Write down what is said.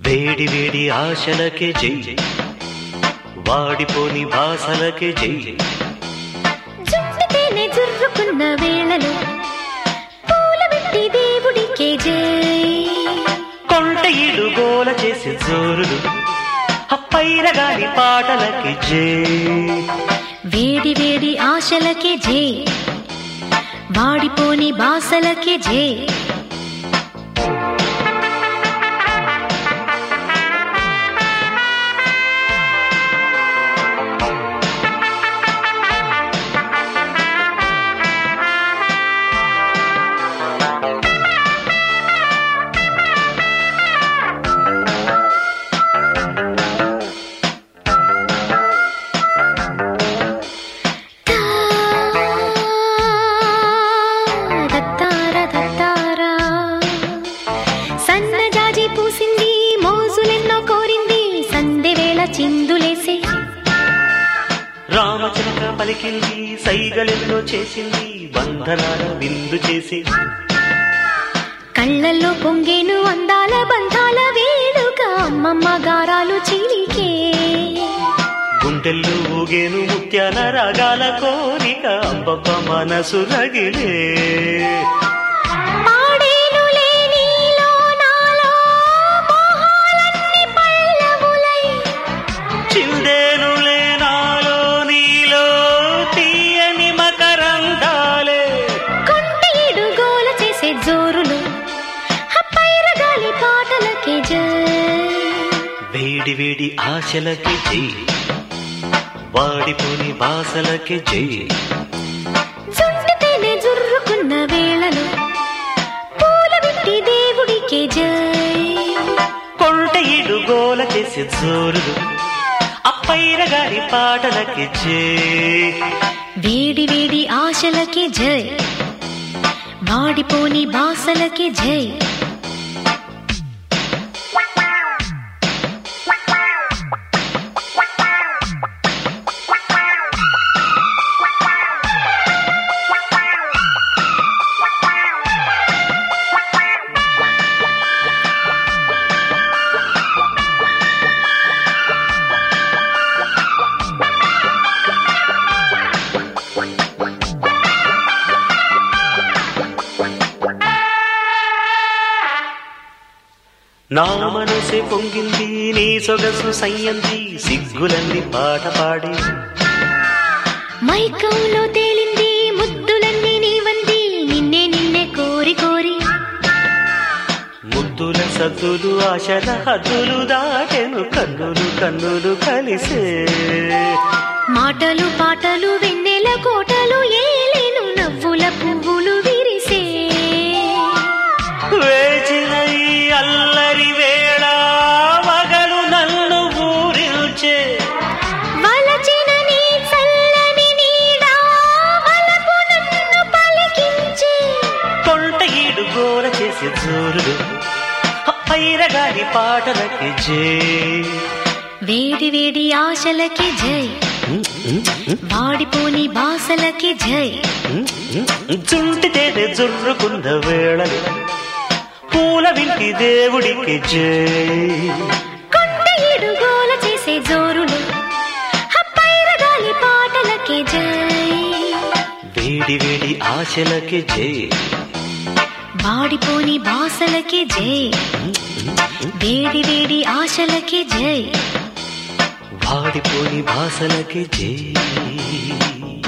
వేడి వేడి ఆశలకే జై, వాడిపోని భాసలకే జై. జుట్టుతేనే జుర్రుకున్న వేళలో పూల పెట్టి దేవుడికే జై. కొంట ఈడు గోల చేసే జోరులు అప్పైరగాని పాటలకి జై. వేడి వేడి ఆశలకే జై, వాడిపోని బాసలకే జై. సన్నజాజి పూసింది, మోజులెన్నో కోరింది, సందెవేళ చిందులేసే. రామచిలక పలికింది, సైగలెన్నో చేసింది, బంధనాల విందు చేసి. కళ్ళల్లో పొంగేను అందాల బంధాల వేడుక, అమ్మమ్మ గారాలు చిలికే. గుండెల్లో ఊగేను ముత్యాల రాగాల కోరిక, అబ్బబ్బ మనసు రగిలే. చిందేనులే నాలో నీలో తీయని మకరందాలే. కొంటేడు గోల చేసే జోరులు పైరగాలి పాటలకే జై. వేడి వేడి ఆశలకి జై, వాడిపోని బాసలకి జై. జుట్టుతేనే జుర్రుకున్న వేళలో పూల పెట్టి దేవుడికే జై. కొంట ఈడు గోల చేసే జోరులు అప్పైరగారి పాటలకి జై. వేడి వేడి ఆశలకే జై, వాడిపోని బాసలకే జై. నా మనసే పొంగింది, నీ సొగసు సయ్యంది, సిగ్గులన్నీ పాట పాడి. మైకంలో తేలింది, ముద్దులన్నీ నీవంది, నిన్నే నిన్నే కోరి కోరి. ముద్దుల సద్దులు ఆశల హద్దులు దాటెను, కన్నులు కన్నులు కలిసే. మాటలు పాటలు వెన్నెల కోటలు ఏలేను, నవ్వుల పువ్వులు విరిసే. వేచిన ఈ అల్లరి వేళ వగలు నన్ను ఊరిల్చే. వలచిన నీ చల్లని నీడ వలపు నన్ను పలికించే. కొంట ఈడు గోల చేసే జోరులు పైరగారి పాటలకి జై. వేడి వేడి ఆశలకి జై, వాడిపోని బాసలకి జై. చుంటితేనే జుర్రుకున్న వేళలు పూల వింటి దేవుడికి జై. కొంటేడు గోల చేసే జోరులు పైరగాలి పాటలకి జై. వేడి వేడి ఆశలకి జై, వాడిపోని బాసలకి జై. వేడి వేడి ఆశలకి జై, వాడిపోని భాసలకి జై.